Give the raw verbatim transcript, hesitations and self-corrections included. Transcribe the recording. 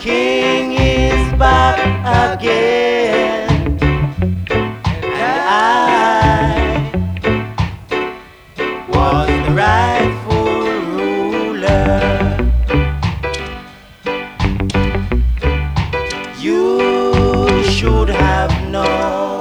king is back again, and I was the rightful ruler. You should have known